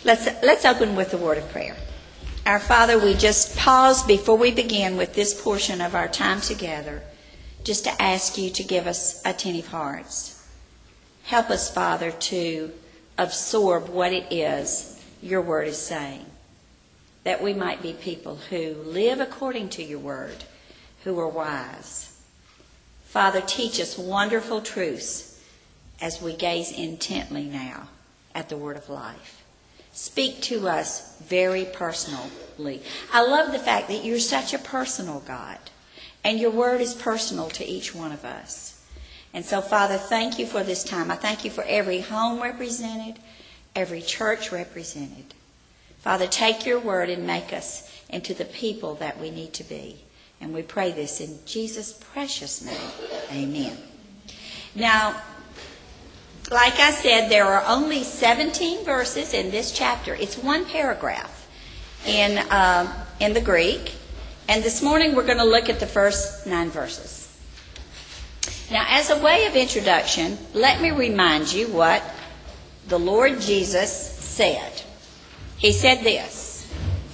Let's open with a word of prayer. Our Father, we just pause before we begin with this portion of our time together, just to ask you to give us attentive hearts. Help us, Father, to absorb what it is your word is saying, that we might be people who live according to your word, who are wise. Father, teach us wonderful truths as we gaze intently now at the word of life. Speak to us very personally. I love the fact that you're such a personal God, and your word is personal to each one of us. And so, Father, thank you for this time. I thank you for every home represented, every church represented. Father, take your word and make us into the people that we need to be. And we pray this in Jesus' precious name. Amen. Now, like I said, there are only 17 verses in this chapter. It's one paragraph in the Greek. And this morning we're going to look at the first 9 verses. Now, as a way of introduction, let me remind you what the Lord Jesus said. He said this: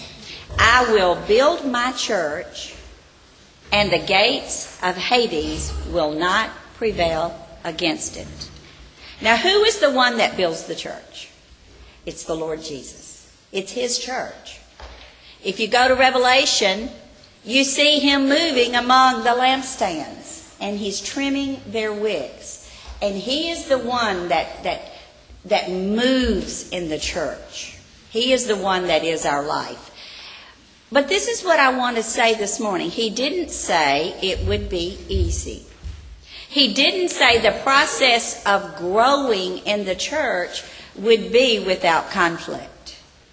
I will build my church, and the gates of Hades will not prevail against it. Now, who is the one that builds the church? It's the Lord Jesus. It's his church. If you go to Revelation, you see him moving among the lampstands, and he's trimming their wicks. And he is the one that moves in the church. He is the one that is our life. But this is what I want to say this morning. He didn't say it would be easy. He didn't say the process of growing in the church would be without conflict.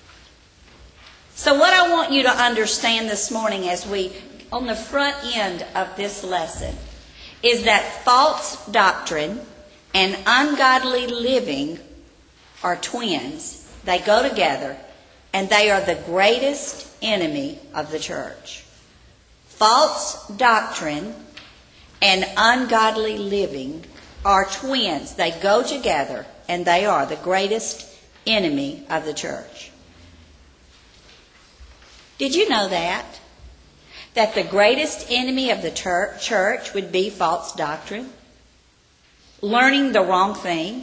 So what I want you to understand this morning as we, on the front end of this lesson, is that false doctrine and ungodly living are twins. They go together, and they are the greatest enemy of the church. False doctrine and ungodly living are twins. They go together, and they are the greatest enemy of the church. Did you know that? That the greatest enemy of the church would be false doctrine? Learning the wrong thing?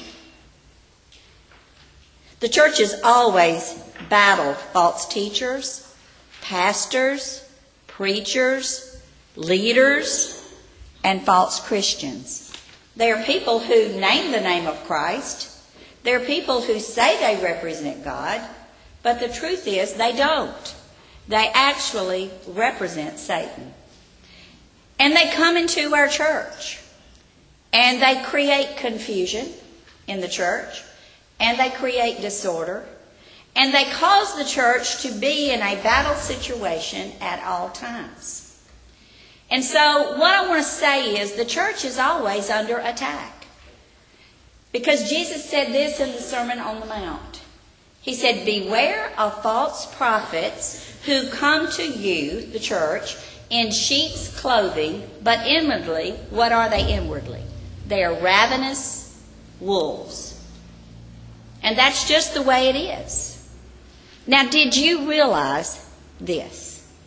The church has always battled false teachers, pastors, preachers, leaders, and false Christians. They are people who name the name of Christ. They are people who say they represent God, but the truth is they don't. They actually represent Satan. And they come into our church, and they create confusion in the church, and they create disorder, and they cause the church to be in a battle situation at all times. And so what I want to say is the church is always under attack. Because Jesus said this in the Sermon on the Mount. He said, beware of false prophets who come to you, the church, in sheep's clothing, but inwardly, what are they inwardly? They are ravenous wolves. And that's just the way it is. Now, did you realize this?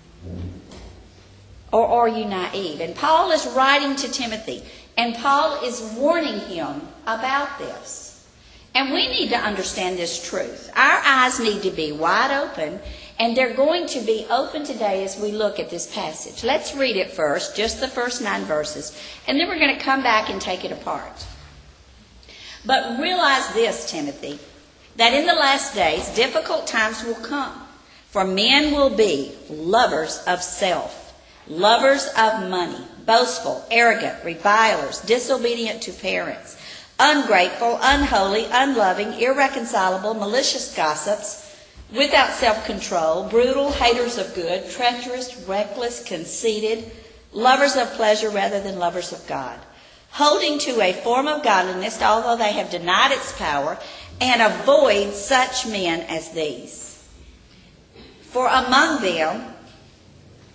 Or are you naive? And Paul is writing to Timothy, and Paul is warning him about this. And we need to understand this truth. Our eyes need to be wide open, and they're going to be open today as we look at this passage. Let's read it first, just the first 9 verses, and then we're going to come back and take it apart. But realize this, Timothy, that in the last days difficult times will come, for men will be lovers of self, lovers of money, boastful, arrogant, revilers, disobedient to parents, ungrateful, unholy, unloving, irreconcilable, malicious gossips, without self-control, brutal, haters of good, treacherous, reckless, conceited, lovers of pleasure rather than lovers of God, holding to a form of godliness, although they have denied its power, and avoid such men as these. For among them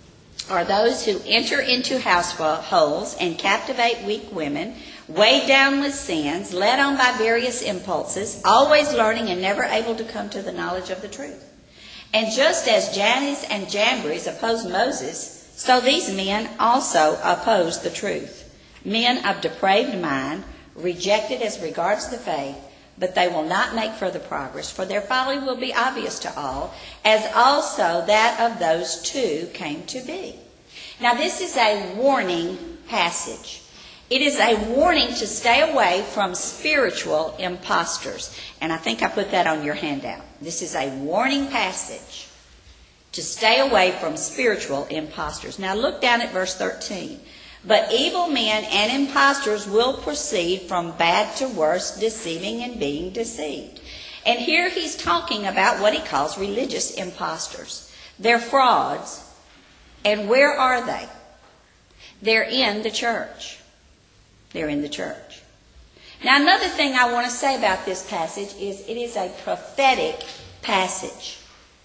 are those who enter into households and captivate weak women, weighed down with sins, led on by various impulses, always learning and never able to come to the knowledge of the truth. And just as Jannes and Jambres opposed Moses, so these men also opposed the truth. Men of depraved mind, rejected as regards the faith, but they will not make further progress, for their folly will be obvious to all, as also that of those two came to be. Now this is a warning passage. It is a warning to stay away from spiritual impostors. And I think I put that on your handout. This is a warning passage to stay away from spiritual impostors. Now look down at verse 13. But evil men and impostors will proceed from bad to worse, deceiving and being deceived. And here he's talking about what he calls religious impostors. They're frauds. And where are they? They're in the church. They're in the church. Now another thing I want to say about this passage is it is a prophetic passage.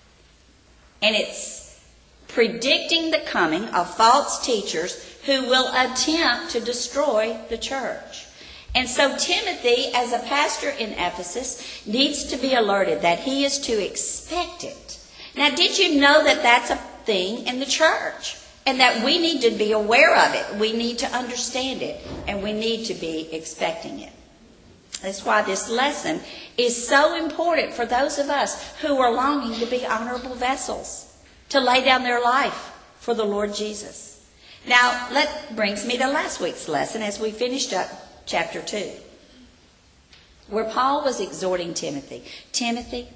And it's predicting the coming of false teachers who will attempt to destroy the church. And so Timothy, as a pastor in Ephesus, needs to be alerted that he is to expect it. Now, did you know that that's a thing in the church? And that we need to be aware of it. We need to understand it. And we need to be expecting it. That's why this lesson is so important for those of us who are longing to be honorable vessels, to lay down their life for the Lord Jesus. Now, that brings me to last week's lesson as we finished up chapter 2, where Paul was exhorting Timothy. Timothy,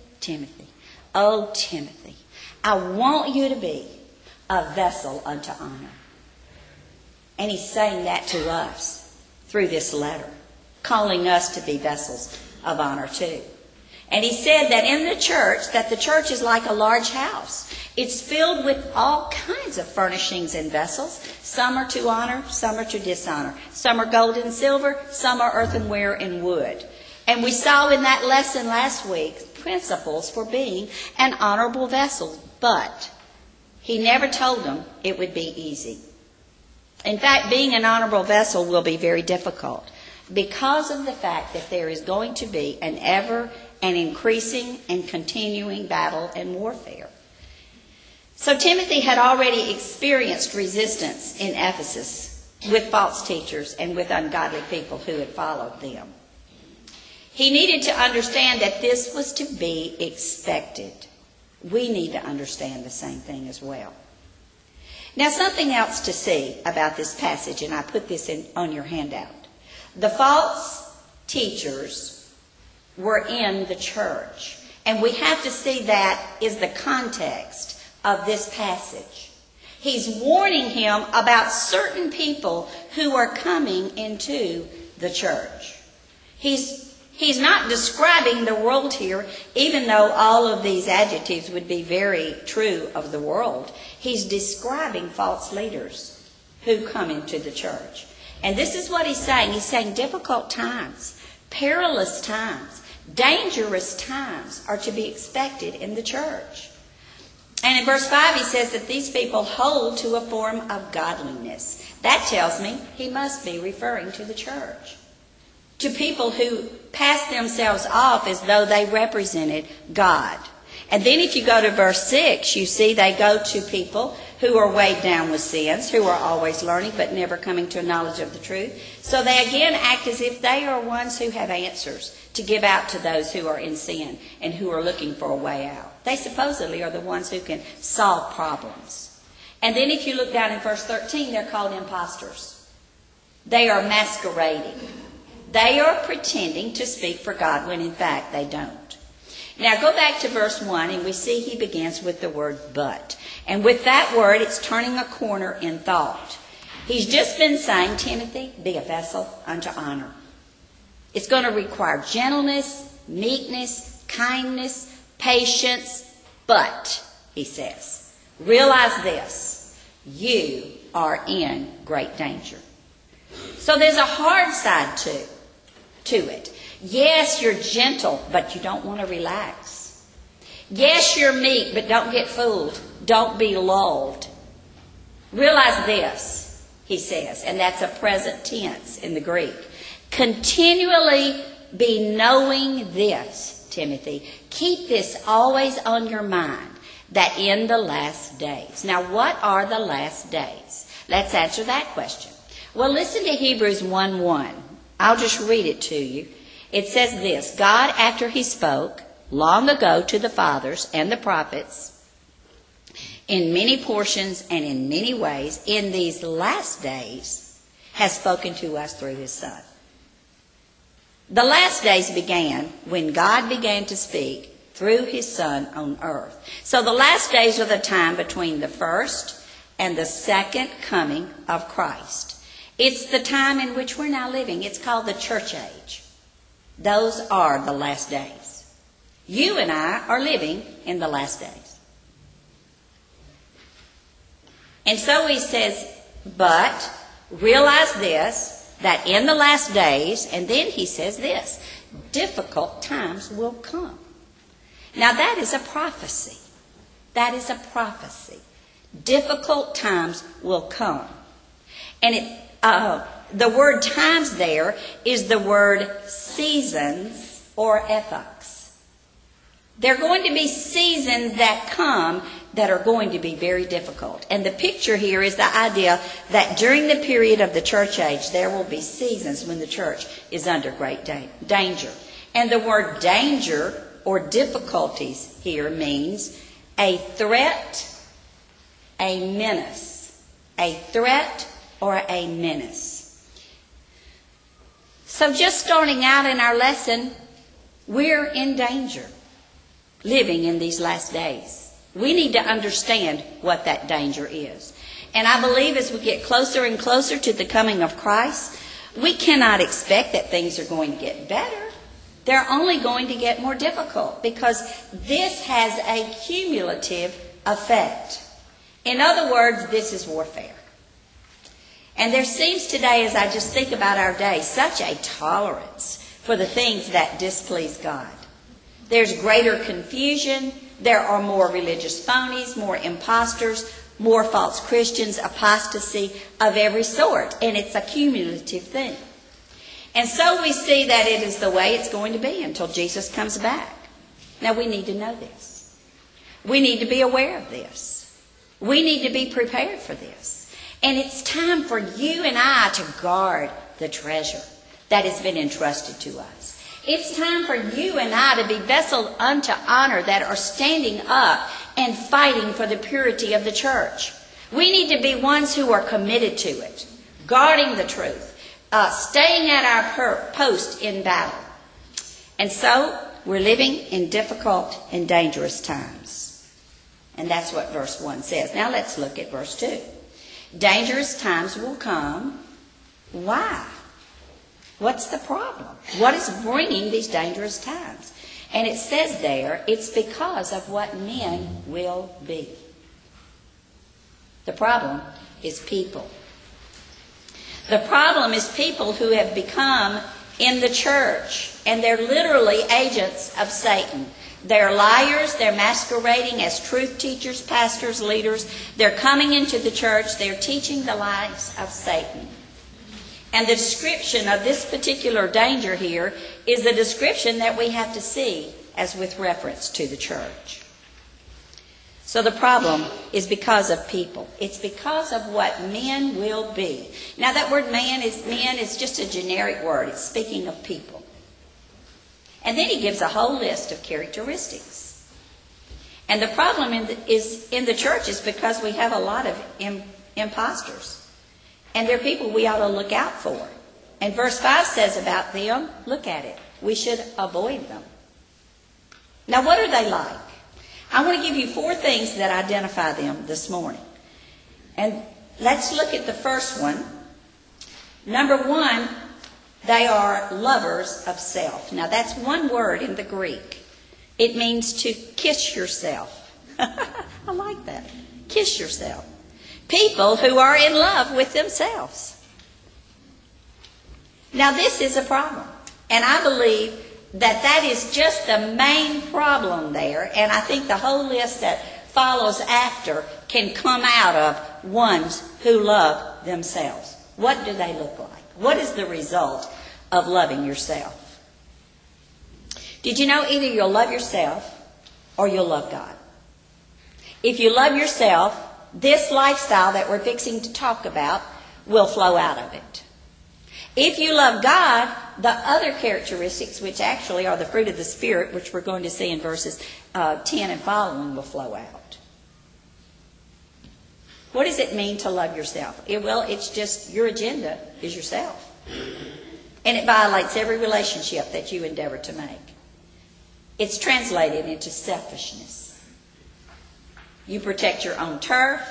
oh Timothy, I want you to be a vessel unto honor. And he's saying that to us through this letter, calling us to be vessels of honor too. And he said that in the church, that the church is like a large house. It's filled with all kinds of furnishings and vessels. Some are to honor, some are to dishonor. Some are gold and silver, some are earthenware and wood. And we saw in that lesson last week principles for being an honorable vessel. But he never told them it would be easy. In fact, being an honorable vessel will be very difficult because of the fact that there is going to be an ever and increasing and continuing battle and warfare. So Timothy had already experienced resistance in Ephesus with false teachers and with ungodly people who had followed them. He needed to understand that this was to be expected. We need to understand the same thing as well. Now, something else to see about this passage, and I put this on your handout. The false teachers were in the church, and we have to see that is the context of this passage. He's warning him about certain people who are coming into the church. He's not describing the world here, even though all of these adjectives would be very true of the world. He's describing false leaders who come into the church. And this is what he's saying. He's saying difficult times, perilous times, dangerous times are to be expected in the church. And in verse 5 he says that these people hold to a form of godliness. That tells me he must be referring to the church. To people who pass themselves off as though they represented God. And then if you go to verse 6, you see they go to people who are weighed down with sins, who are always learning but never coming to a knowledge of the truth. So they again act as if they are ones who have answers to give out to those who are in sin and who are looking for a way out. They supposedly are the ones who can solve problems. And then if you look down in verse 13, they're called impostors. They are masquerading. They are pretending to speak for God when in fact they don't. Now go back to verse 1 and we see he begins with the word but. And with that word it's turning a corner in thought. He's just been saying, Timothy, be a vessel unto honor. It's going to require gentleness, meekness, kindness, patience. But, he says, realize this, you are in great danger. So there's a hard side to it. Yes, you're gentle, but you don't want to relax. Yes, you're meek, but don't get fooled. Don't be lulled. Realize this, he says, and that's a present tense in the Greek. Continually be knowing this, Timothy. Keep this always on your mind, that in the last days. Now, what are the last days? Let's answer that question. Well, listen to Hebrews 1:1. I'll just read it to you. It says this: God, after he spoke long ago to the fathers and the prophets, in many portions and in many ways, in these last days, has spoken to us through his Son. The last days began when God began to speak through his Son on earth. So the last days are the time between the first and the second coming of Christ. It's the time in which we're now living. It's called the church age. Those are the last days. You and I are living in the last days. And so he says, but realize this, that in the last days, and then he says this, difficult times will come. Now that is a prophecy. That is a prophecy. Difficult times will come. And the word times there is the word seasons or epochs. There are going to be seasons that come that are going to be very difficult. And the picture here is the idea that during the period of the church age, there will be seasons when the church is under great danger. And the word danger or difficulties here means a threat, a menace. A threat or a menace. So just starting out in our lesson, we're in danger living in these last days. We need to understand what that danger is. And I believe as we get closer and closer to the coming of Christ, we cannot expect that things are going to get better. They're only going to get more difficult because this has a cumulative effect. In other words, this is warfare. And there seems today, as I just think about our day, such a tolerance for the things that displease God. There's greater confusion. There are more religious phonies, more imposters, more false Christians, apostasy of every sort. And it's a cumulative thing. And so we see that it is the way it's going to be until Jesus comes back. Now we need to know this. We need to be aware of this. We need to be prepared for this. And it's time for you and I to guard the treasure that has been entrusted to us. It's time for you and I to be vessels unto honor that are standing up and fighting for the purity of the church. We need to be ones who are committed to it, guarding the truth, staying at our post in battle. And so we're living in difficult and dangerous times. And that's what verse 1 says. Now let's look at verse 2. Dangerous times will come. Why? What's the problem? What is bringing these dangerous times? And it says there, it's because of what men will be. The problem is people. The problem is people who have become in the church, and they're literally agents of Satan. They're liars. They're masquerading as truth teachers, pastors, leaders. They're coming into the church. They're teaching the lies of Satan. And the description of this particular danger here is the description that we have to see as with reference to the church. So the problem is because of people. It's because of what men will be. Now that word man is just a generic word. It's speaking of people. And then he gives a whole list of characteristics. And the problem in the church is because we have a lot of imposters. And they're people we ought to look out for. And verse 5 says about them, look at it, we should avoid them. Now what are they like? I want to give you 4 things that identify them this morning. And let's look at the first one. Number 1, they are lovers of self. Now that's one word in the Greek. It means to kiss yourself. I like that. Kiss yourself. People who are in love with themselves. Now this is a problem. And I believe that is just the main problem there. And I think the whole list that follows after can come out of ones who love themselves. What do they look like? What is the result of loving yourself? Did you know either you'll love yourself or you'll love God? If you love yourself, this lifestyle that we're fixing to talk about will flow out of it. If you love God, the other characteristics, which actually are the fruit of the Spirit, which we're going to see in verses 10 and following, will flow out. What does it mean to love yourself? Well, it's just your agenda is yourself. And it violates every relationship that you endeavor to make. It's translated into selfishness. You protect your own turf,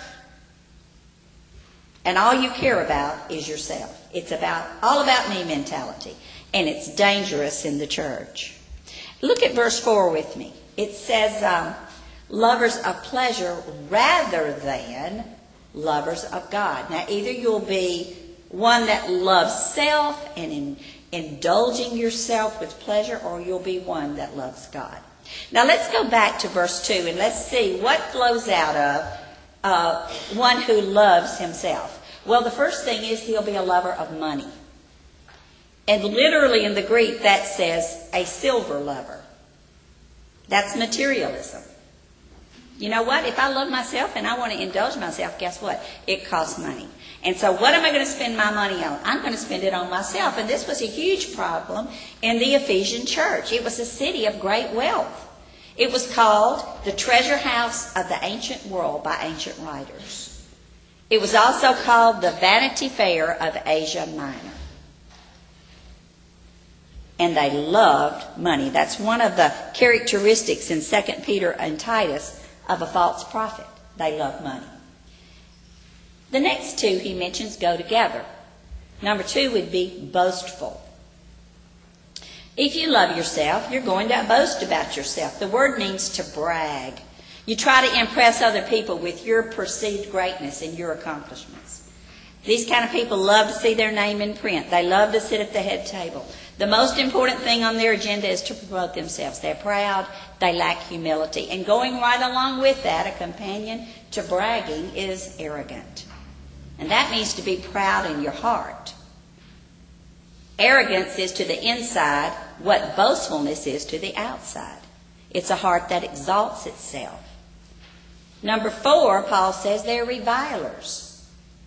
and all you care about is yourself. It's all about me mentality, and it's dangerous in the church. Look at verse 4 with me. It says, lovers of pleasure rather than lovers of God. Now, either you'll be one that loves self and indulging yourself with pleasure, or you'll be one that loves God. Now, let's go back to verse 2 and let's see what flows out of one who loves himself. Well, the first thing is he'll be a lover of money. And literally in the Greek that says a silver lover. That's materialism. You know what? If I love myself and I want to indulge myself, guess what? It costs money. And so what am I going to spend my money on? I'm going to spend it on myself. And this was a huge problem in the Ephesian church. It was a city of great wealth. It was called the treasure house of the ancient world by ancient writers. It was also called the Vanity Fair of Asia Minor. And they loved money. That's one of the characteristics in 2 Peter and Titus of a false prophet. They love money. The next two he mentions go together. Number 2 would be boastful. If you love yourself, you're going to boast about yourself. The word means to brag. You try to impress other people with your perceived greatness and your accomplishments. These kind of people love to see their name in print. They love to sit at the head table. The most important thing on their agenda is to promote themselves. They're proud. They lack humility. And going right along with that, a companion to bragging is arrogant. And that means to be proud in your heart. Arrogance is to the inside what boastfulness is to the outside. It's a heart that exalts itself. Number 4, Paul says they're revilers.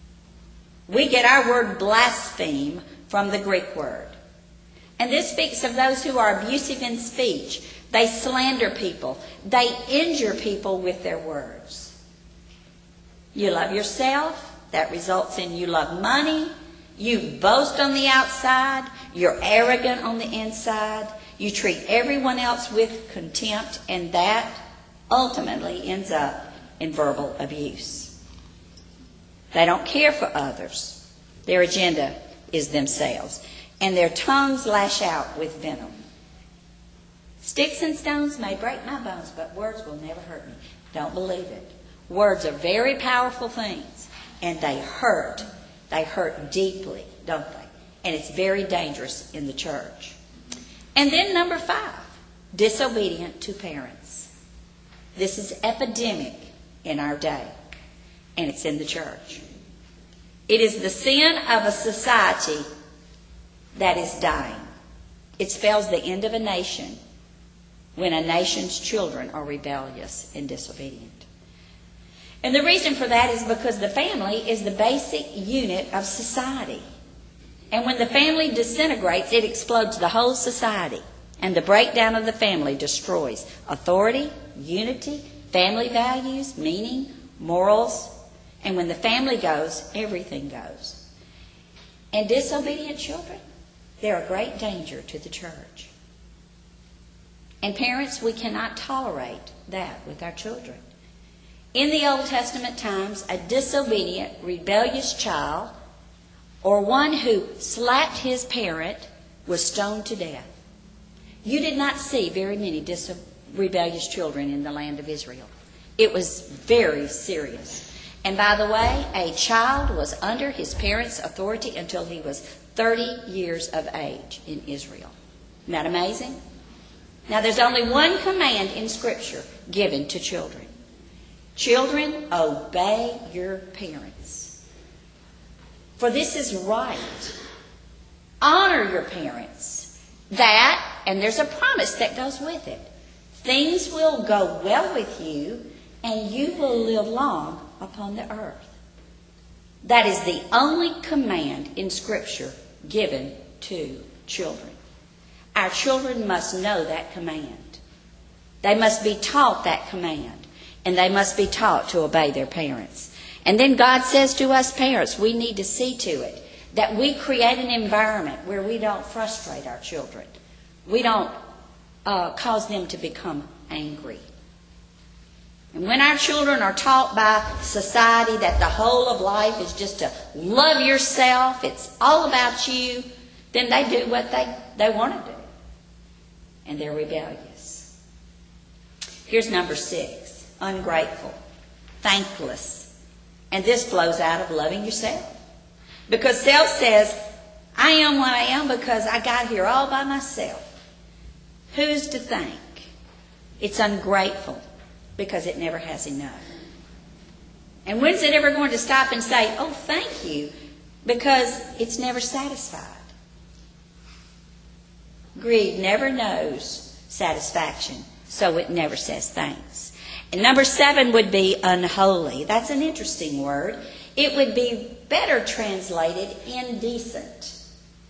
We get our word blaspheme from the Greek word. And this speaks of those who are abusive in speech. They slander people. They injure people with their words. You love yourself. That results in you love money. You boast on the outside. You're arrogant on the inside. You treat everyone else with contempt. And that ultimately ends up in verbal abuse. They don't care for others. Their agenda is themselves. And their tongues lash out with venom. Sticks and stones may break my bones, but words will never hurt me. Don't believe it. Words are very powerful things, and they hurt. They hurt deeply, don't they? And it's very dangerous in the church. And then number 5, disobedient to parents. This is epidemic in our day, and it's in the church. It is the sin of a society that is dying. It spells the end of a nation when a nation's children are rebellious and disobedient. And the reason for that is because the family is the basic unit of society. And when the family disintegrates, it explodes the whole society. And the breakdown of the family destroys authority, unity, family values, meaning, morals. And when the family goes, everything goes. And disobedient children, they're a great danger to the church. And parents, we cannot tolerate that with our children. In the Old Testament times, a disobedient, rebellious child, or one who slapped his parent, was stoned to death. You did not see very many rebellious children in the land of Israel. It was very serious. And by the way, a child was under his parents' authority until he was 30 years of age in Israel. Isn't that amazing? Now, there's only one command in Scripture given to children. Children, obey your parents, for this is right. Honor your parents. That, and there's a promise that goes with it. Things will go well with you, and you will live long upon the earth. That is the only command in Scripture given to children. Our children must know that command. They must be taught that command, and they must be taught to obey their parents. And then God says to us parents, we need to see to it that we create an environment where we don't frustrate our children. We don't cause them to become angry. And when our children are taught by society that the whole of life is just to love yourself, it's all about you, then they do what they want to do. And they're rebellious. Here's number 6, ungrateful, thankless. And this flows out of loving yourself. Because self says, I am what I am because I got here all by myself. Who's to thank? It's ungrateful because it never has enough. And when's it ever going to stop and say, oh, thank you? Because it's never satisfied. Greed never knows satisfaction, so it never says thanks. And number 7 would be unholy. That's an interesting word. It would be better translated indecent,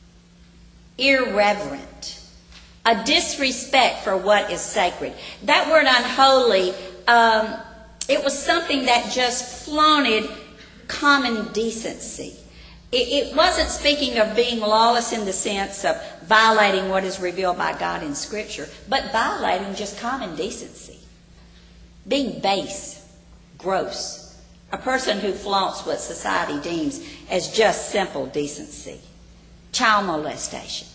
irreverent, a disrespect for what is sacred. That word unholy, it was something that just flaunted common decency. It wasn't speaking of being lawless in the sense of violating what is revealed by God in Scripture, but violating just common decency. Being base, gross, a person who flaunts what society deems as just simple decency. Child molestation,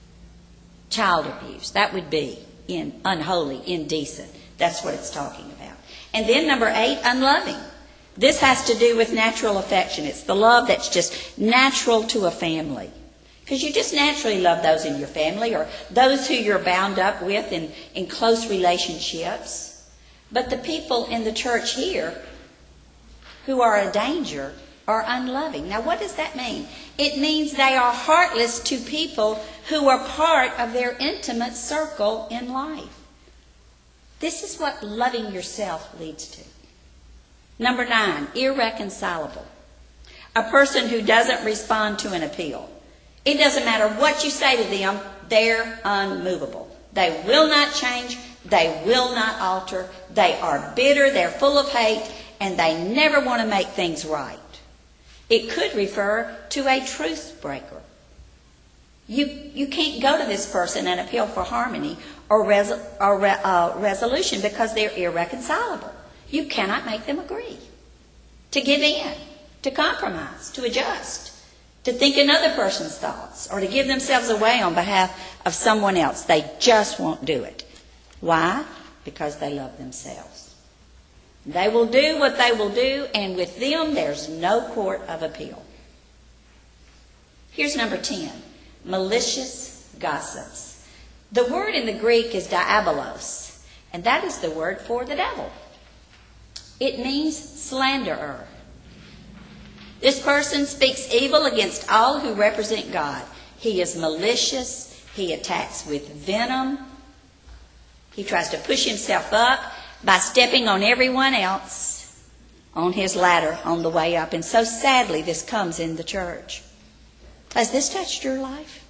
child abuse, that would be unholy, indecent. That's what it's talking about. And then number 8, unloving. This has to do with natural affection. It's the love that's just natural to a family. Because you just naturally love those in your family or those who you're bound up with in close relationships. But the people in the church here who are a danger are unloving. Now, what does that mean? It means they are heartless to people who are part of their intimate circle in life. This is what loving yourself leads to. Number 9, irreconcilable. A person who doesn't respond to an appeal. It doesn't matter what you say to them, they're unmovable. They will not change. They will not alter. They are bitter. They're full of hate. And they never want to make things right. It could refer to a truce breaker. You can't go to this person and appeal for harmony or resolution because they're irreconcilable. You cannot make them agree, to give in, to compromise, to adjust, to think another person's thoughts, or to give themselves away on behalf of someone else. They just won't do it. Why? Because they love themselves. They will do what they will do, and with them there's no court of appeal. Here's number 10, malicious gossips. The word in the Greek is diabolos, and that is the word for the devil. It means slanderer. This person speaks evil against all who represent God. He is malicious. He attacks with venom. He tries to push himself up by stepping on everyone else on his ladder on the way up. And so sadly, this comes in the church. Has this touched your life?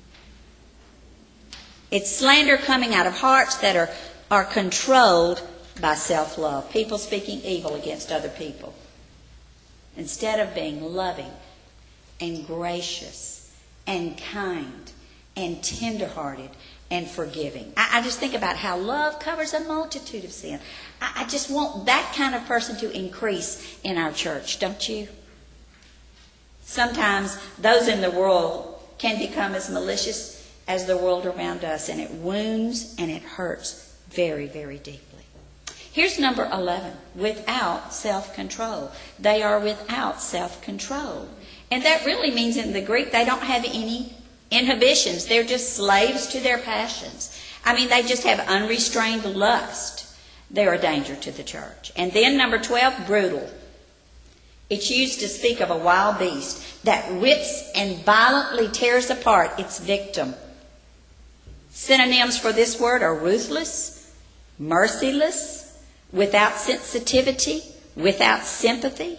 It's slander coming out of hearts that are controlled by self-love. People speaking evil against other people. Instead of being loving and gracious and kind and tenderhearted and forgiving. I just think about how love covers a multitude of sin. I just want that kind of person to increase in our church, don't you? Sometimes those in the world can become as malicious as the world around us, and it wounds and it hurts very, very deeply. Here's number 11, without self-control. They are without self-control. And that really means in the Greek they don't have any inhibitions. They're just slaves to their passions. I mean, they just have unrestrained lust. They're a danger to the church. And then number 12, brutal. It's used to speak of a wild beast that rips and violently tears apart its victim. Synonyms for this word are ruthless, merciless, without sensitivity, without sympathy.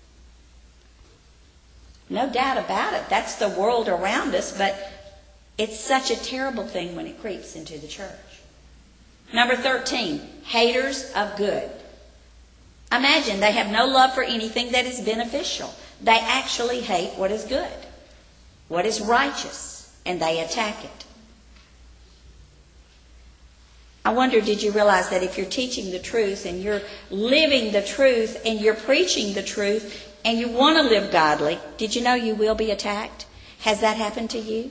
No doubt about it, that's the world around us, but it's such a terrible thing when it creeps into the church. Number 13, haters of good. Imagine they have no love for anything that is beneficial. They actually hate what is good, what is righteous, and they attack it. I wonder, did you realize that if you're teaching the truth and you're living the truth and you're preaching the truth and you want to live godly, did you know you will be attacked? Has that happened to you?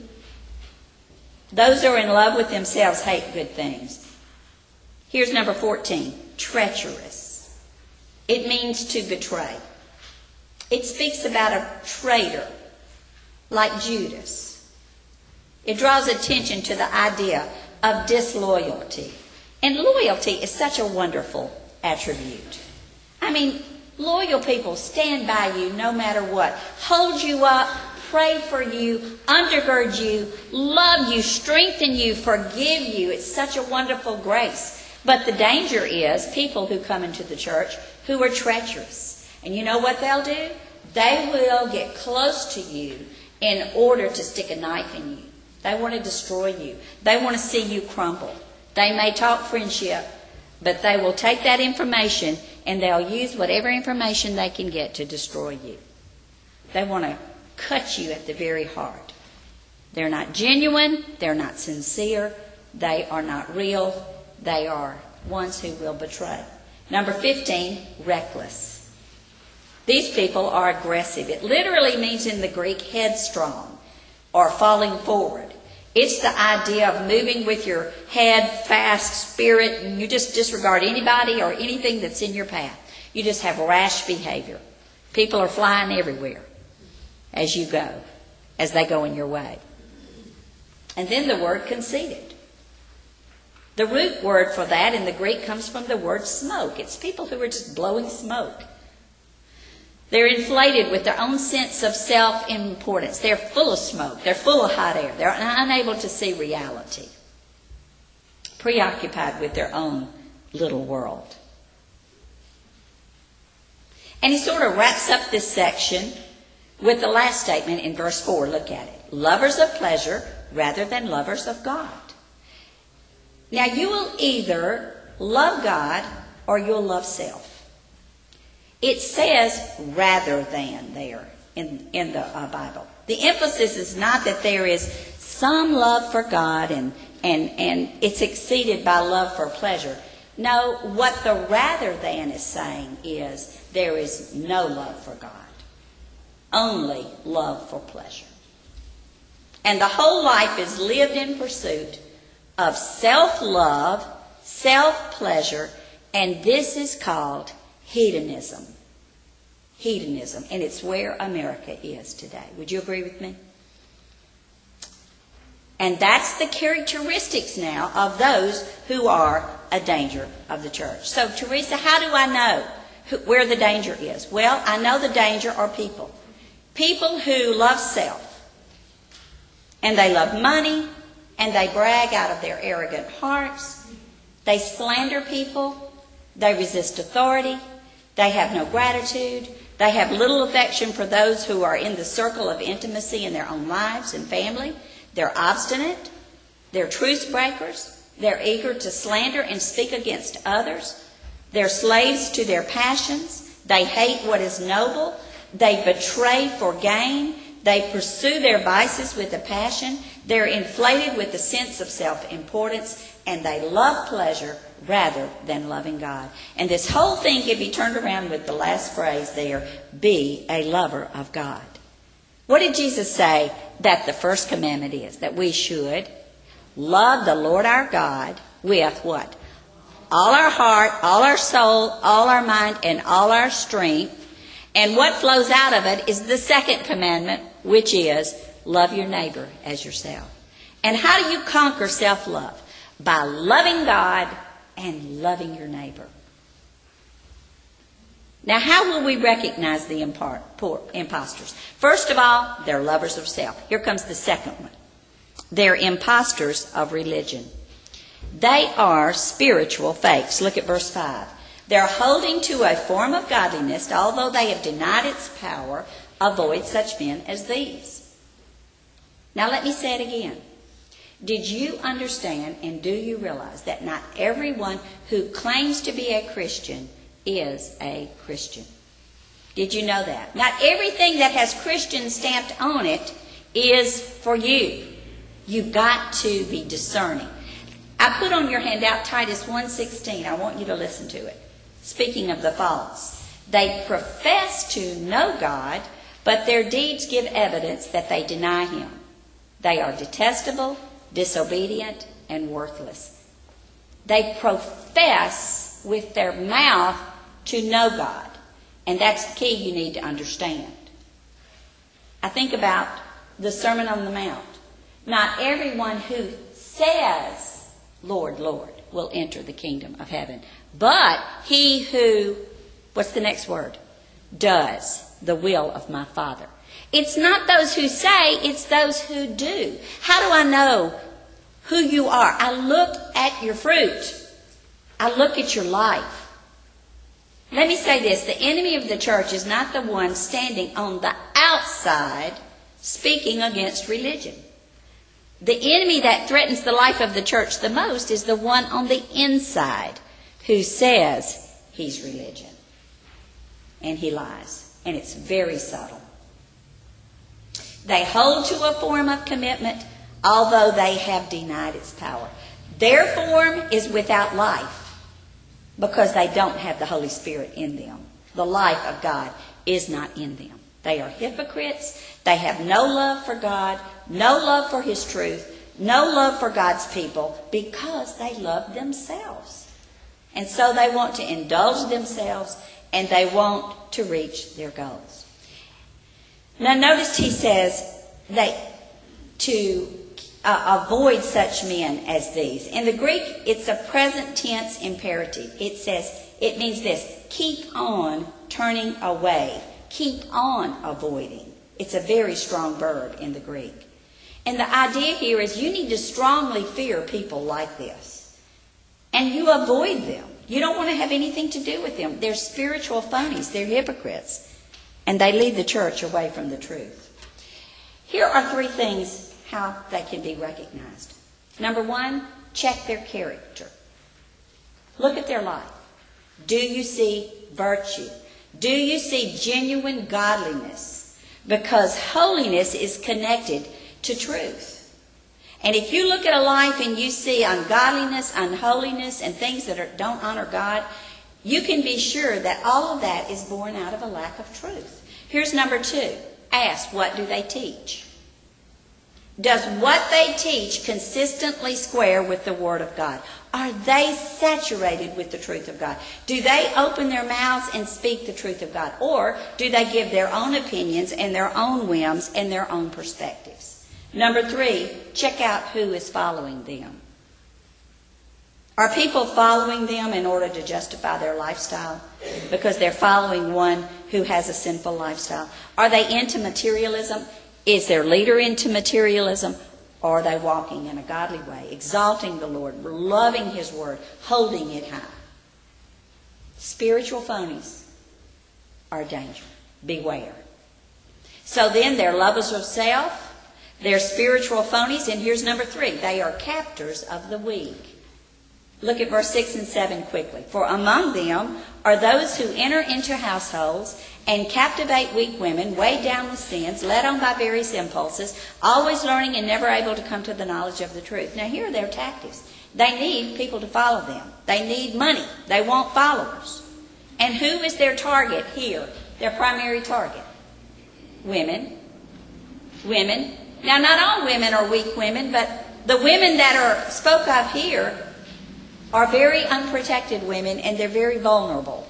Those who are in love with themselves hate good things. Here's number 14, treacherous. It means to betray. It speaks about a traitor, like Judas. It draws attention to the idea of disloyalty. And loyalty is such a wonderful attribute. I mean, loyal people stand by you no matter what, hold you up, pray for you, undergird you, love you, strengthen you, forgive you. It's such a wonderful grace. But the danger is people who come into the church who are treacherous. And you know what they'll do? They will get close to you in order to stick a knife in you. They want to destroy you. They want to see you crumble. They may talk friendship, but they will take that information and they'll use whatever information they can get to destroy you. They want to cut you at the very heart. They're not genuine. They're not sincere. They are not real. They are ones who will betray. Number 15, reckless. These people are aggressive. It literally means in the Greek headstrong or falling forward. It's the idea of moving with your head, fast spirit, and you just disregard anybody or anything that's in your path. You just have rash behavior. People are flying everywhere as you go, as they go in your way. And then the word conceited. The root word for that in the Greek comes from the word smoke. It's people who are just blowing smoke. They're inflated with their own sense of self-importance. They're full of smoke. They're full of hot air. They're unable to see reality. Preoccupied with their own little world. And he sort of wraps up this section with the last statement in verse 4. Look at it. Lovers of pleasure rather than lovers of God. Now you will either love God or you'll love self. It says rather than there in the Bible. The emphasis is not that there is some love for God and it's exceeded by love for pleasure. No, what the rather than is saying is there is no love for God. Only love for pleasure. And the whole life is lived in pursuit of self-love, self-pleasure, and this is called hedonism. Hedonism. And it's where America is today. Would you agree with me? And that's the characteristics now of those who are a danger of the church. So, Teresa, how do I know where the danger is? Well, I know the danger are people. People who love self. And they love money. And they brag out of their arrogant hearts. They slander people. They resist authority. They have no gratitude. They have little affection for those who are in the circle of intimacy in their own lives and family. They're obstinate. They're truce breakers. They're eager to slander and speak against others. They're slaves to their passions. They hate what is noble. They betray for gain. They pursue their vices with a passion. They're inflated with the sense of self-importance. And they love pleasure rather than loving God. And this whole thing can be turned around with the last phrase there, be a lover of God. What did Jesus say that the first commandment is? That we should love the Lord our God with what? All our heart, all our soul, all our mind, and all our strength. And what flows out of it is the second commandment, which is love your neighbor as yourself. And how do you conquer self-love? By loving God and loving your neighbor. Now, how will we recognize the imposters? First of all, they're lovers of self. Here comes the second one. They're imposters of religion. They are spiritual fakes. Look at verse 5. They're holding to a form of godliness, although they have denied its power. Avoid such men as these. Now let me say it again. Did you understand and do you realize that not everyone who claims to be a Christian is a Christian? Did you know that? Not everything that has Christian stamped on it is for you. You've got to be discerning. I put on your handout Titus 1:16. I want you to listen to it. Speaking of the false. They profess to know God, but their deeds give evidence that they deny Him. They are detestable, disobedient, and worthless. They profess with their mouth to know God. And that's the key you need to understand. I think about the Sermon on the Mount. Not everyone who says, Lord, Lord, will enter the kingdom of heaven. But he who, what's the next word? Does the will of my Father. It's not those who say, it's those who do. How do I know who you are? I look at your fruit. I look at your life. Let me say this. The enemy of the church is not the one standing on the outside speaking against religion. The enemy that threatens the life of the church the most is the one on the inside who says he's religion. And he lies. And it's very subtle. They hold to a form of commitment, although they have denied its power. Their form is without life because they don't have the Holy Spirit in them. The life of God is not in them. They are hypocrites. They have no love for God, no love for His truth, no love for God's people because they love themselves. And so they want to indulge themselves and they want to reach their goals. Now notice he says to avoid such men as these. In the Greek, it's a present tense imperative. It means this: keep on turning away, keep on avoiding. It's a very strong verb in the Greek. And the idea here is you need to strongly fear people like this. And you avoid them. You don't want to have anything to do with them. They're spiritual phonies. They're hypocrites. And they lead the church away from the truth. Here are 3 things how they can be recognized. Number 1, check their character. Look at their life. Do you see virtue? Do you see genuine godliness? Because holiness is connected to truth. And if you look at a life and you see ungodliness, unholiness, and things that don't honor God, you can be sure that all of that is born out of a lack of truth. Here's number 2. Ask, what do they teach? Does what they teach consistently square with the Word of God? Are they saturated with the truth of God? Do they open their mouths and speak the truth of God? Or do they give their own opinions and their own whims and their own perspectives? Number 3, check out who is following them. Are people following them in order to justify their lifestyle? Because they're following one who has a sinful lifestyle. Are they into materialism? Is their leader into materialism? Or are they walking in a godly way, exalting the Lord, loving His Word, holding it high? Spiritual phonies are dangerous. Beware. So then they're lovers of self. They're spiritual phonies. And here's number 3. They are captors of the weak. Look at verse 6 and 7 quickly. For among them are those who enter into households and captivate weak women, weighed down with sins, led on by various impulses, always learning and never able to come to the knowledge of the truth. Now here are their tactics. They need people to follow them. They need money. They want followers. And who is their target here? Their primary target? Women. Women. Now not all women are weak women, but the women that are spoke of here are very unprotected women, and they're very vulnerable.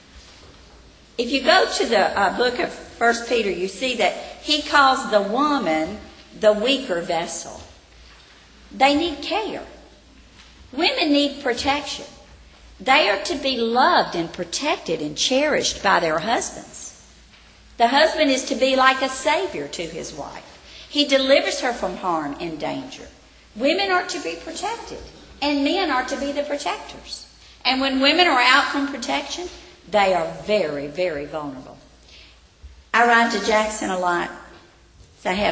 If you go to the book of 1 Peter, you see that he calls the woman the weaker vessel. They need care. Women need protection. They are to be loved and protected and cherished by their husbands. The husband is to be like a savior to his wife. He delivers her from harm and danger. Women are to be protected, and men are to be the protectors. And when women are out from protection, they are very, very vulnerable. I ride to Jackson a lot. So I have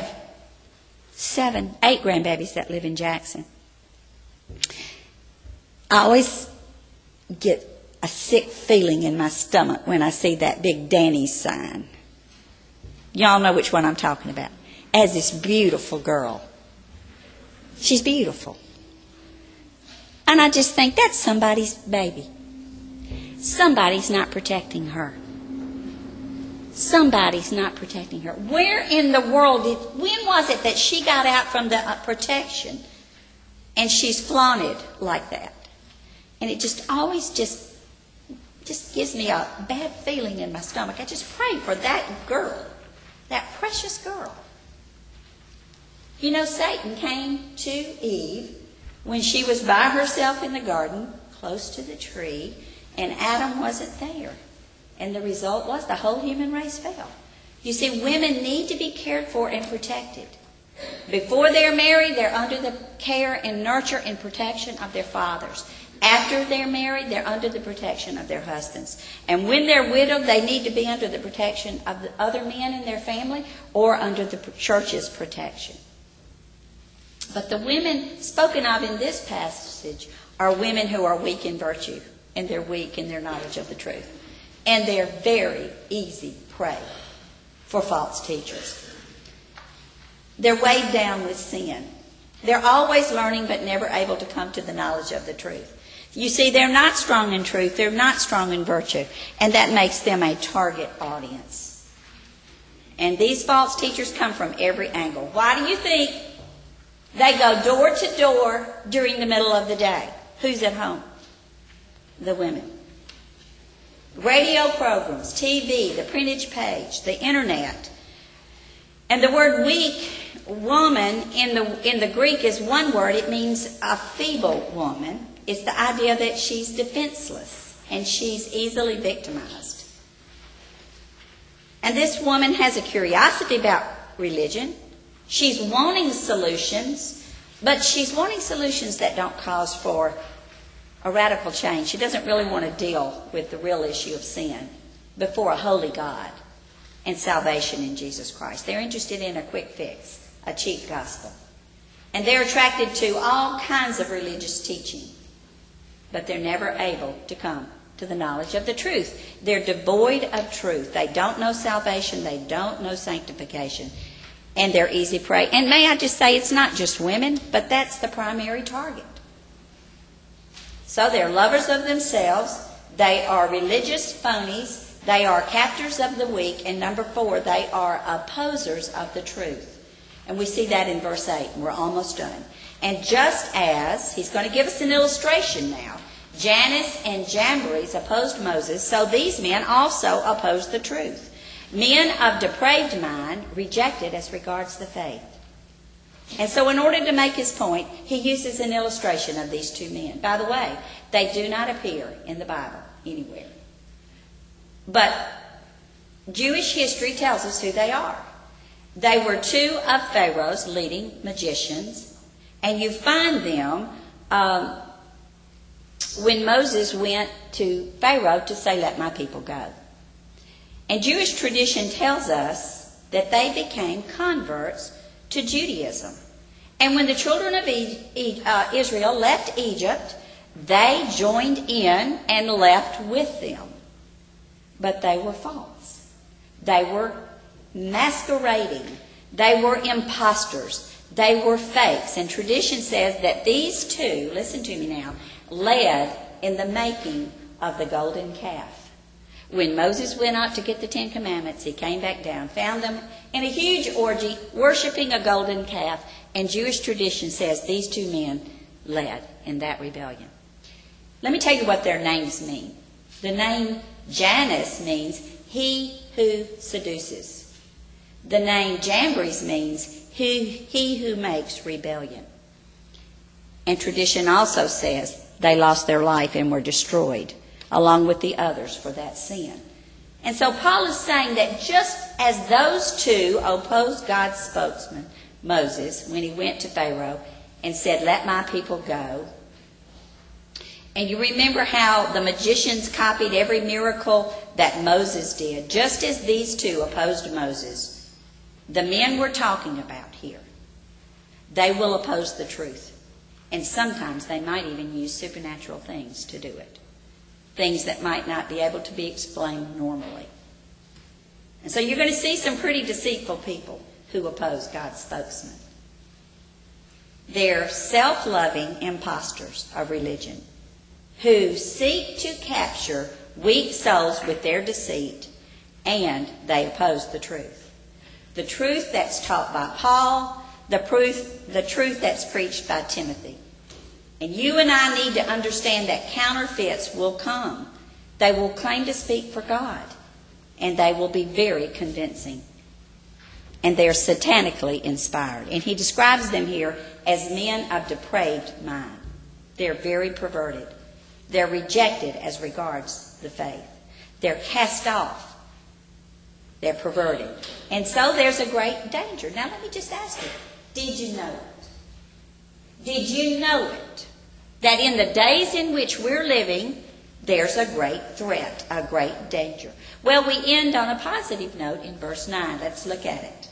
8 grandbabies that live in Jackson. I always get a sick feeling in my stomach when I see that big Danny's sign. Y'all know which one I'm talking about. As this beautiful girl. She's beautiful. And I just think that's somebody's baby. Somebody's not protecting her. Somebody's not protecting her. Where in the world when was it that she got out from the protection and she's flaunted like that? And it just always just gives me a bad feeling in my stomach. I just pray for that girl, that precious girl. You know, Satan came to Eve when she was by herself in the garden, close to the tree, and Adam wasn't there. And the result was the whole human race fell. You see, women need to be cared for and protected. Before they're married, they're under the care and nurture and protection of their fathers. After they're married, they're under the protection of their husbands. And when they're widowed, they need to be under the protection of the other men in their family or under the church's protection. But the women spoken of in this passage are women who are weak in virtue, and they're weak in their knowledge of the truth. And they're very easy prey for false teachers. They're weighed down with sin. They're always learning but never able to come to the knowledge of the truth. You see, they're not strong in truth. They're not strong in virtue. And that makes them a target audience. And these false teachers come from every angle. Why do you think they go door to door during the middle of the day? Who's at home? The women. Radio programs, TV, the printed page, the internet. And the word weak woman in the Greek is one word. It means a feeble woman. It's the idea that she's defenseless and she's easily victimized. And this woman has a curiosity about religion. She's wanting solutions, but she's wanting solutions that don't cause for a radical change. She doesn't really want to deal with the real issue of sin before a holy God and salvation in Jesus Christ. They're interested in a quick fix, a cheap gospel. And they're attracted to all kinds of religious teaching, but they're never able to come to the knowledge of the truth. They're devoid of truth. They don't know salvation. They don't know sanctification. And they're easy prey. And may I just say, it's not just women, but that's the primary target. So they're lovers of themselves. They are religious phonies. They are captors of the weak. And number 4, they are opposers of the truth. And we see that in verse 8, and we're almost done. And just as, he's going to give us an illustration now, Jannes and Jambres opposed Moses, so these men also opposed the truth. Men of depraved mind rejected as regards the faith. And so in order to make his point, he uses an illustration of these two men. By the way, they do not appear in the Bible anywhere. But Jewish history tells us who they are. They were 2 of Pharaoh's leading magicians, and you find them when Moses went to Pharaoh to say, "Let my people go." And Jewish tradition tells us that they became converts to Judaism. And when the children of Israel left Egypt, they joined in and left with them. But they were false. They were masquerading. They were imposters. They were fakes. And tradition says that these 2, listen to me now, led in the making of the golden calf. When Moses went up to get the 10 Commandments, he came back down, found them in a huge orgy, worshiping a golden calf. And Jewish tradition says these 2 men led in that rebellion. Let me tell you what their names mean. The name Jannes means he who seduces. The name Jambres means he who makes rebellion. And tradition also says they lost their life and were destroyed, along with the others for that sin. And so Paul is saying that just as those two opposed God's spokesman, Moses, when he went to Pharaoh and said, "Let my people go." And you remember how the magicians copied every miracle that Moses did. Just as these two opposed Moses, the men we're talking about here, they will oppose the truth. And sometimes they might even use supernatural things to do it. Things that might not be able to be explained normally. And so you're going to see some pretty deceitful people who oppose God's spokesman. They're self-loving impostors of religion who seek to capture weak souls with their deceit, and they oppose the truth. The truth that's taught by Paul, the truth that's preached by Timothy. And you and I need to understand that counterfeits will come. They will claim to speak for God, and they will be very convincing. And they're satanically inspired. And he describes them here as men of depraved mind. They're very perverted. They're rejected as regards the faith. They're cast off. They're perverted. And so there's a great danger. Now let me just ask you, did you know it? Did you know it? That in the days in which we're living, there's a great threat, a great danger. Well, we end on a positive note in verse 9. Let's look at it.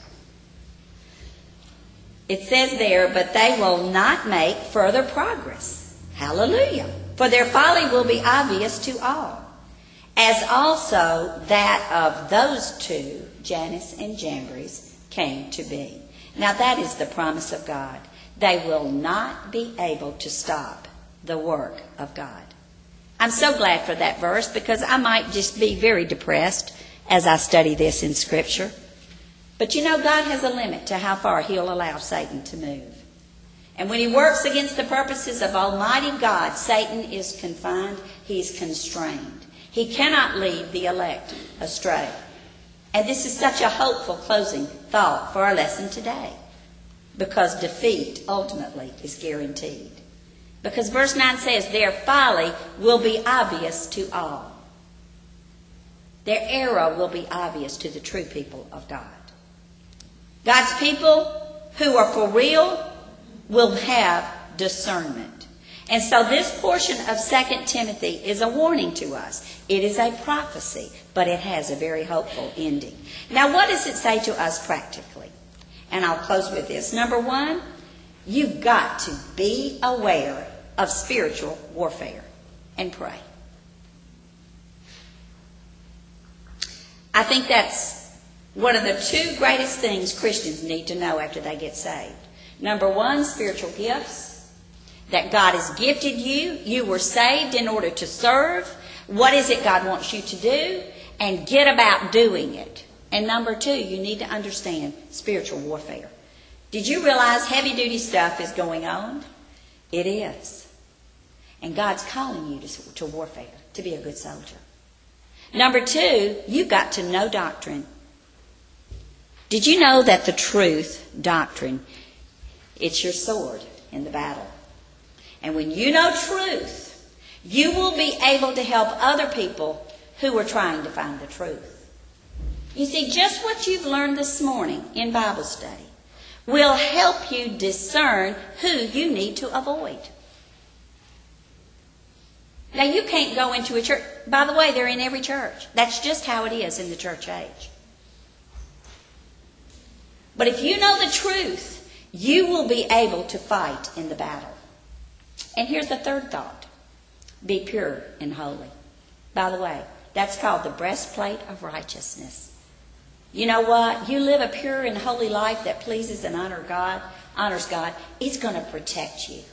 It says there, "But they will not make further progress." Hallelujah. "For their folly will be obvious to all, as also that of those two, Jannes and Jambres, came to be." Now that is the promise of God. They will not be able to stop the work of God. I'm so glad for that verse, because I might just be very depressed as I study this in Scripture. But you know, God has a limit to how far He'll allow Satan to move. And when he works against the purposes of Almighty God, Satan is confined, he's constrained. He cannot lead the elect astray. And this is such a hopeful closing thought for our lesson today, because defeat ultimately is guaranteed. Because verse 9 says, "Their folly will be obvious to all." Their error will be obvious to the true people of God. God's people who are for real will have discernment. And so this portion of 2 Timothy is a warning to us. It is a prophecy, but it has a very hopeful ending. Now, what does it say to us practically? And I'll close with this. Number one, you've got to be aware of spiritual warfare and pray. I think that's one of the two greatest things Christians need to know after they get saved. Number one, spiritual gifts, that God has gifted you. You were saved in order to serve. What is it God wants you to do? And get about doing it. And number two, you need to understand spiritual warfare. Did you realize heavy-duty stuff is going on? It is. And God's calling you to warfare, to be a good soldier. Number two, you've got to know doctrine. Did you know that the truth, doctrine, it's your sword in the battle? And when you know truth, you will be able to help other people who are trying to find the truth. You see, just what you've learned this morning in Bible study will help you discern who you need to avoid. Now, you can't go into a church. By the way, they're in every church. That's just how it is in the church age. But if you know the truth, you will be able to fight in the battle. And here's the third thought. Be pure and holy. By the way, that's called the breastplate of righteousness. You know what? You live a pure and holy life that pleases and honors God. It's going to protect you.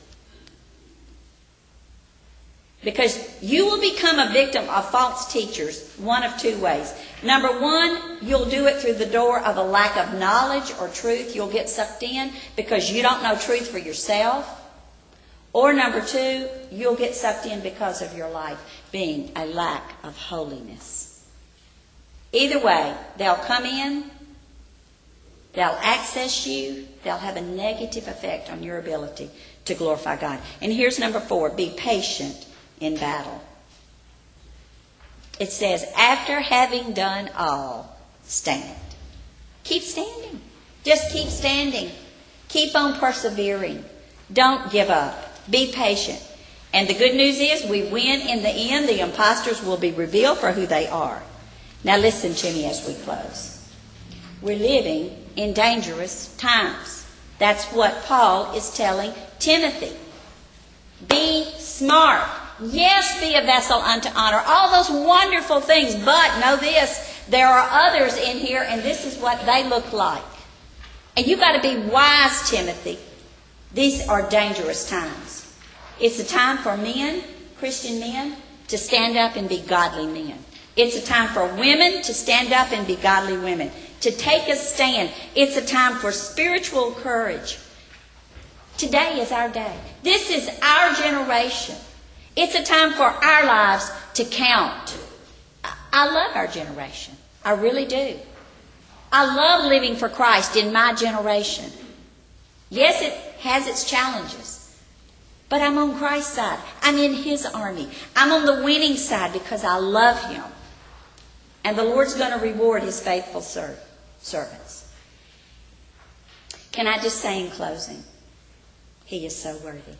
Because you will become a victim of false teachers one of two ways. Number one, you'll do it through the door of a lack of knowledge or truth. You'll get sucked in because you don't know truth for yourself. Or number two, you'll get sucked in because of your life being a lack of holiness. Either way, they'll come in, they'll access you, they'll have a negative effect on your ability to glorify God. And here's number 4, be patient in battle. It says, after having done all, stand. Keep standing. Just keep standing. Keep on persevering. Don't give up. Be patient. And the good news is we win in the end. The imposters will be revealed for who they are. Now listen to me as we close. We're living in dangerous times. That's what Paul is telling Timothy. Be smart. Yes, be a vessel unto honor. All those wonderful things. But know this, there are others in here, and this is what they look like. And you've got to be wise, Timothy. These are dangerous times. It's a time for men, Christian men, to stand up and be godly men. It's a time for women to stand up and be godly women, to take a stand. It's a time for spiritual courage. Today is our day. This is our generation. It's a time for our lives to count. I love our generation. I really do. I love living for Christ in my generation. Yes, it has its challenges. But I'm on Christ's side. I'm in His army. I'm on the winning side because I love Him. And the Lord's going to reward His faithful servants. Can I just say in closing, He is so worthy.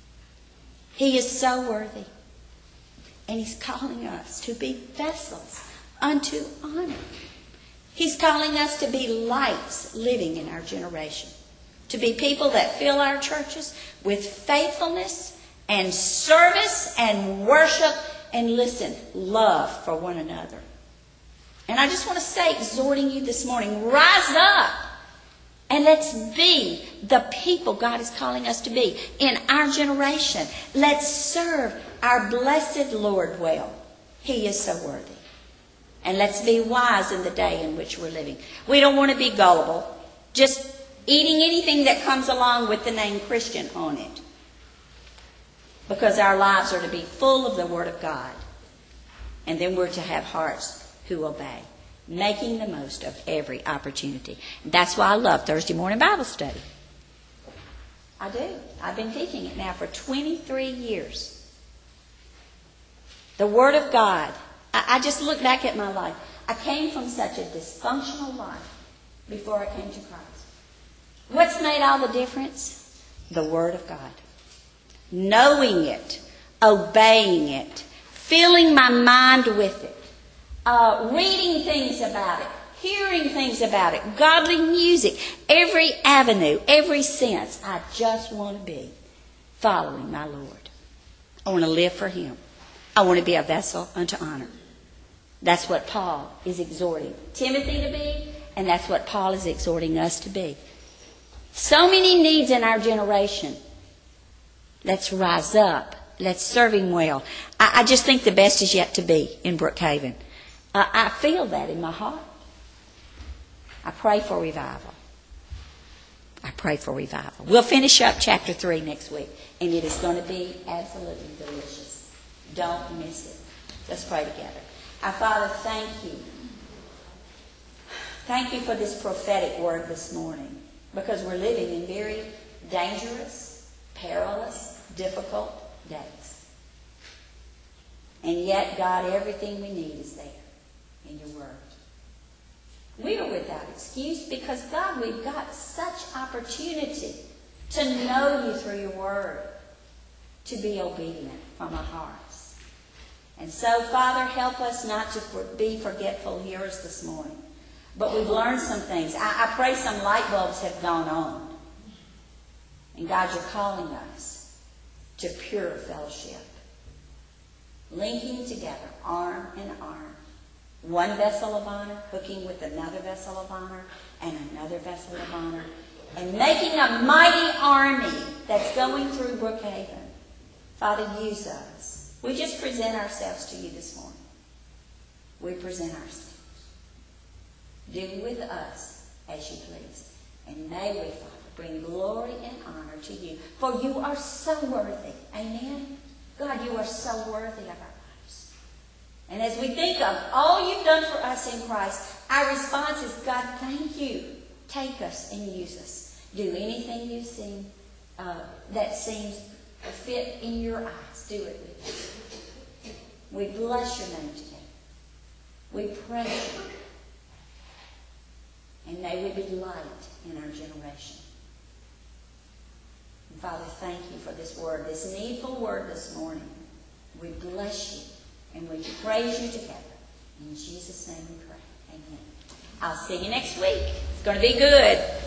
He is so worthy. And He's calling us to be vessels unto honor. He's calling us to be lights living in our generation. To be people that fill our churches with faithfulness and service and worship and, listen, love for one another. And I just want to say, exhorting you this morning, rise up and let's be the people God is calling us to be in our generation. Let's serve our blessed Lord well. He is so worthy. And let's be wise in the day in which we're living. We don't want to be gullible, just eating anything that comes along with the name Christian on it. Because our lives are to be full of the Word of God. And then we're to have hearts who obey, making the most of every opportunity. That's why I love Thursday morning Bible study. I do. I've been teaching it now for 23 years. The Word of God. I just look back at my life. I came from such a dysfunctional life before I came to Christ. What's made all the difference? The Word of God. Knowing it, obeying it, filling my mind with it, reading things about it, hearing things about it, godly music, every avenue, every sense. I just want to be following my Lord. I want to live for Him. I want to be a vessel unto honor. That's what Paul is exhorting Timothy to be, and that's what Paul is exhorting us to be. So many needs in our generation. Let's rise up. Let's serve Him well. I just think the best is yet to be in Brookhaven. I feel that in my heart. I pray for revival. I pray for revival. We'll finish up chapter 3 next week, and it is going to be absolutely delicious. Don't miss it. Let's pray together. Our Father, thank you. Thank you for this prophetic word this morning, because we're living in very dangerous, perilous, difficult days. And yet, God, everything we need is there in your word. We are without excuse because, God, we've got such opportunity to know you through your word, to be obedient from our hearts. And so, Father, help us not to be forgetful hearers this morning. But we've learned some things. I pray some light bulbs have gone on. And God, you're calling us to pure fellowship. Linking together, arm in arm. One vessel of honor, hooking with another vessel of honor, and another vessel of honor. And making a mighty army that's going through Brookhaven. Father, use us. We just present ourselves to you this morning. We present ourselves. Do with us as you please. And may we, Father, bring glory and honor to you. For you are so worthy. Amen? God, you are so worthy of our lives. And as we think of all you've done for us in Christ, our response is, God, thank you. Take us and use us. Do anything you see that seems fit in your eyes. Do it with us. We bless your name today. We praise you. And may we be light in our generation. And Father, thank you for this word, this needful word this morning. We bless you and we praise you together. In Jesus' name we pray. Amen. I'll see you next week. It's going to be good.